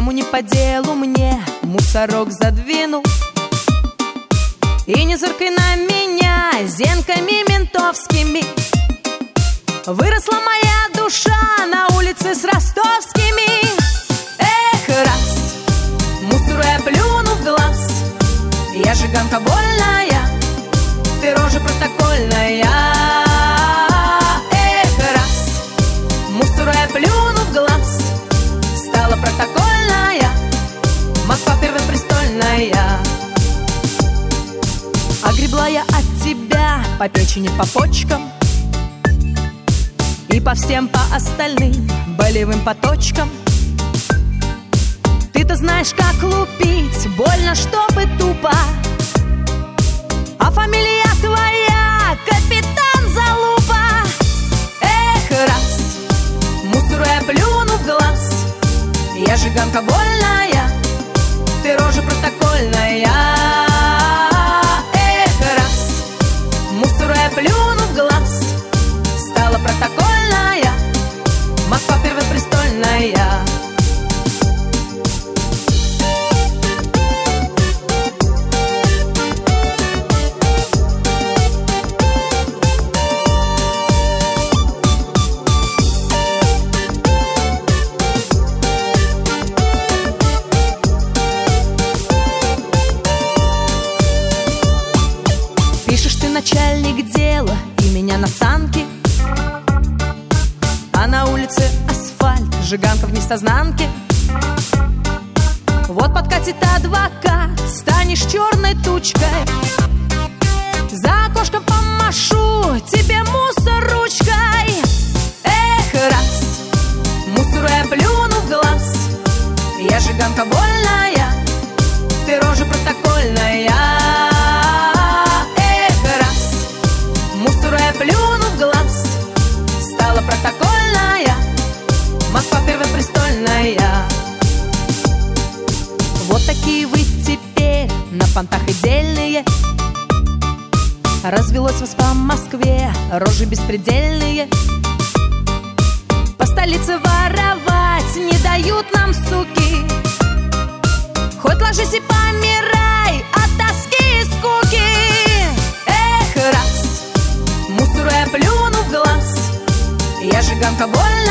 Тему не по делу мне мусорок задвинул. И не зыркай на меня зенками ментовскими. Выросла моя душа на улице с ростовскими. Эх, раз мусору я плюну в глаз. Я жиганка вольная, ты рожа протокольная. Эх, раз мусору я плюну в глаз. Стала протокольная, Москва первопрестольная. Огребла я от тебя по печени, по почкам и по всем по остальным болевым поточкам. Ты-то знаешь, как лупить, больно, чтобы тупо. А фамилия твоя капитан Залупа. Эх, раз мусору я плюну в глаз. Я жиганка вольная, ты рожа протокольная. Эх, раз мусору я плюну в глаз. Стала протокольная, Москва первопрестольная. Пишешь ты начальник дела и меня на санки, а на улице асфальт, жиганка в несознанке. Вот подкатит адвокат, станешь черной тучкой. За окошком помашу тебе мусор ручкой. Эх, раз мусору я плюну в глаз. Я жиганка вольная, ты рожа протокольная. Плюну в глаз, стала протокольная, Москва первопрестольная. Вот такие вы теперь на понтах и дельные. Развелось вас по Москве рожи беспредельные. По столице воровать не дают нам, суки. Хоть ложись и помирай от тоски и скуки. Эх, раз мусору я плюну в глаз. Я жиганка вольная,